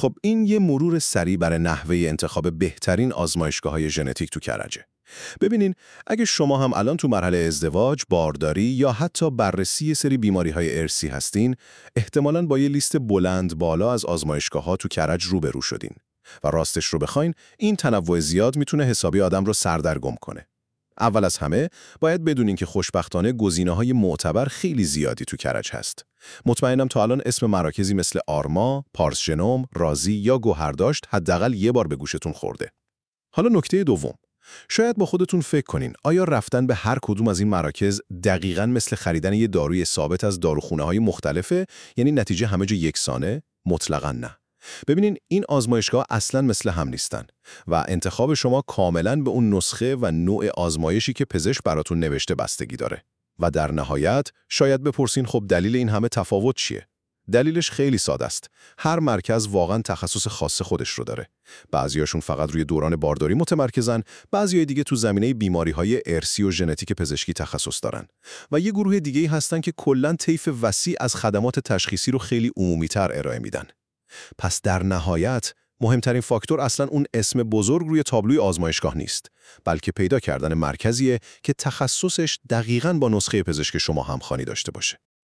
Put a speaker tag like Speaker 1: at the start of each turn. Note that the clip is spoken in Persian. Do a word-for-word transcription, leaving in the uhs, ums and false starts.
Speaker 1: خب این یه مرور سریع برای نحوه انتخاب بهترین آزمایشگاه‌های ژنتیک تو کرجه. ببینین، اگه شما هم الان تو مرحله ازدواج، بارداری یا حتی بررسی یه سری بیماری‌های ارثی هستین، احتمالاً با یه لیست بلند بالا از آزمایشگاه‌ها تو کرج روبرو شدین. و راستش رو بخواین، این تنوع زیاد میتونه حسابی آدم رو سردرگم کنه. اول از همه باید بدونین که خوشبختانه گزینه‌های معتبر خیلی زیادی تو کرج هست. مطمئنم تا الان اسم مراکزی مثل آرما، پارس ژنوم، رازی یا گوهرداشت حداقل یه بار به گوشتون خورده. حالا نکته دوم، شاید با خودتون فکر کنین آیا رفتن به هر کدوم از این مراکز دقیقاً مثل خریدن یه داروی ثابت از داروخونه‌های مختلفه، یعنی نتیجه همه جا یکسانه؟ مطلقاً نه. ببینین، این آزمایشگاه اصلاً مثل هم نیستن و انتخاب شما کاملاً به اون نسخه و نوع آزمایشی که پزشک براتون نوشته بستگی داره. و در نهایت شاید بپرسین خب دلیل این همه تفاوت چیه؟ دلیلش خیلی ساده است. هر مرکز واقعاً تخصص خاص خودش رو داره. بعضیاشون فقط روی دوران بارداری متمرکزن، بعضیای دیگه تو زمینه بیماری‌های ارثی و ژنتیک پزشکی تخصص دارن. و یه گروه دیگه‌ای هستن که کلاً طیف وسیع از خدمات تشخیصی رو خیلی عمومی‌تر ارائه میدن. پس در نهایت مهمترین فاکتور اصلاً اون اسم بزرگ روی تابلوی آزمایشگاه نیست، بلکه پیدا کردن مرکزیه که تخصصش دقیقاً با نسخه پزشک شما همخوانی داشته باشه.